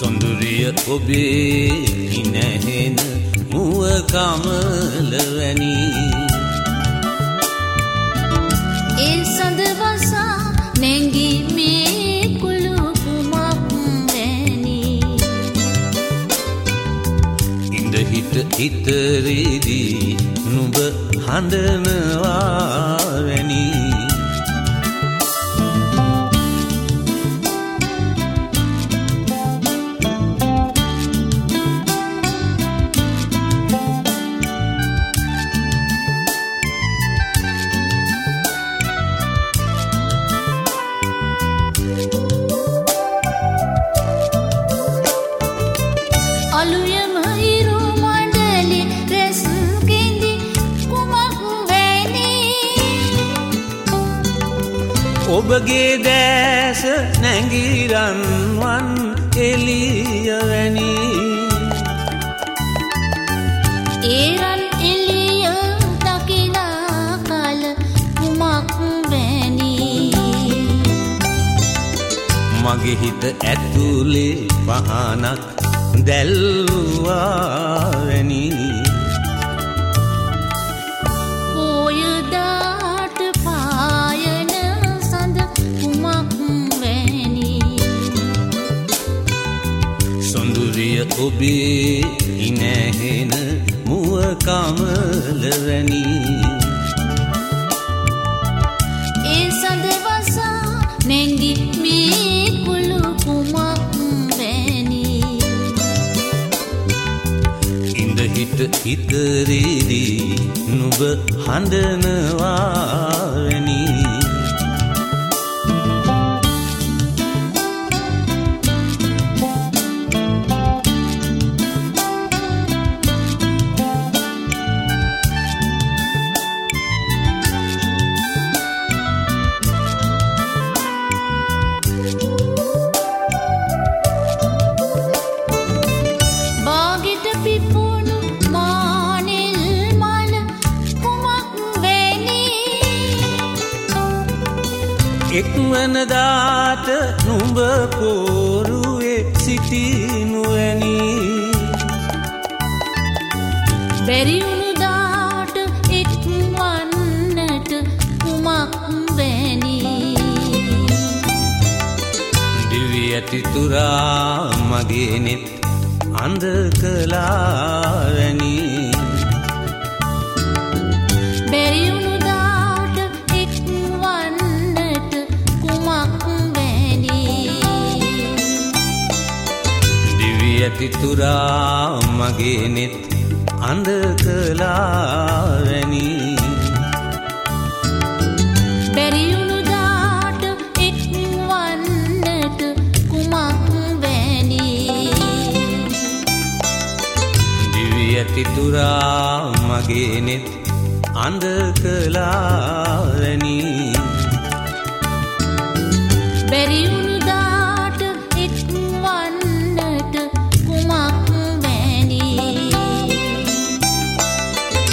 සොඳුරිය ඔබේ ඉනහෙන මුව කමල වැනි ඒ සඳ වසා නැංගි මේ කුළු කුමක් වැනි ඉඳ හිට ඉතරේදී නුඹ හඬනවා වැනි ඔබගේ දැස නැංගිරන්වන් එළිය වැනි ඒරන් එළිය දකිනා කල කුමක් වැනි මගේ හිත ඇතුලේ පහනක් දැල්වා වැනි ඔබේ ඉනහෙන මුව කමල වැනි ඒ සඳ වසා නැංගි මේ කුළු කුමක් වැනි ඉඳ හිට ඉතරේදී නුඹ හඬනවා වැනි එක්වන දාට නුඹ පෝරුවේ සිටිනු වැනි බැරිවුණු දාට එක්වන්නට කුමක් වැනි දිවි ඇති තුරා මගේ නෙත් අඳ කළා වැනි ඇති තුරා මගේ නෙත් අඳ කළා වැනි බැරිවුණු දාට එක්වන්නට කුමක් වැනි දිවි ඇති තුරා මගේ නෙත් අඳ කළා වැනි බැරිවුණු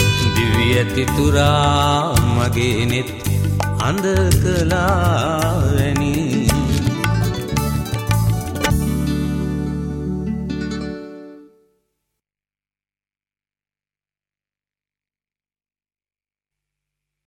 ඇති තුරා මගේ නෙත් අඳ කළා